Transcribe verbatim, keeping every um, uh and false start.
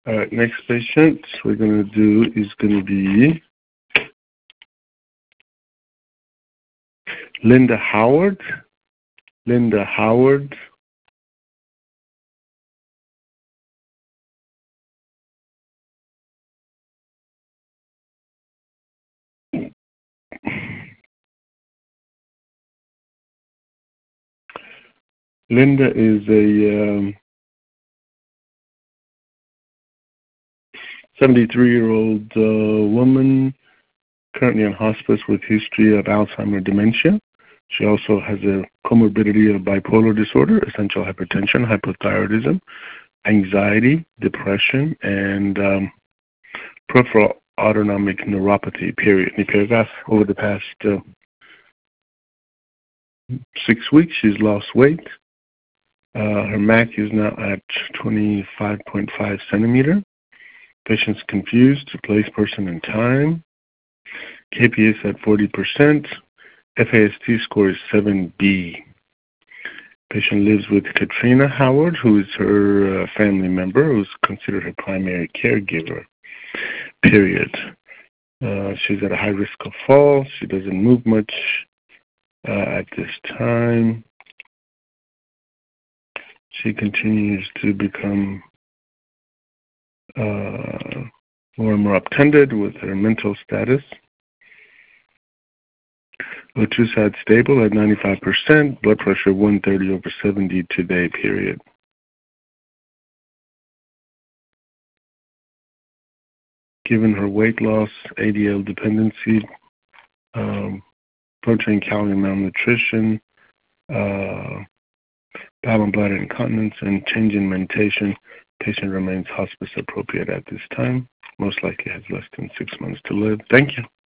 All right, next patient we're going to do is going to be Linda Howard. Linda Howard. Linda is a um, seventy-three-year-old uh, woman currently in hospice with history of Alzheimer's dementia. She also has a comorbidity of bipolar disorder, essential hypertension, hypothyroidism, anxiety, depression, and um, peripheral autonomic neuropathy, period. In paragraph, over the past uh, six weeks, she's lost weight. Uh, her M A C is now at twenty-five point five centimeter. Patient's confused to place, person, and time. K P S at forty percent. F A S T score is seven B. Patient lives with Katrina Howard, who is her uh, family member, who's considered her primary caregiver, period. Uh, she's at a high risk of fall. She doesn't move much uh, at this time. She continues to become uh, more and more uptended with her mental status. Her two sides stable at ninety-five percent, blood pressure one thirty over seventy today, period. Given her weight loss, A D L dependency, um, protein calorie malnutrition, uh, bowel and bladder incontinence, and change in mentation, patient remains hospice appropriate at this time. Most likely has less than six months to live. Thank you.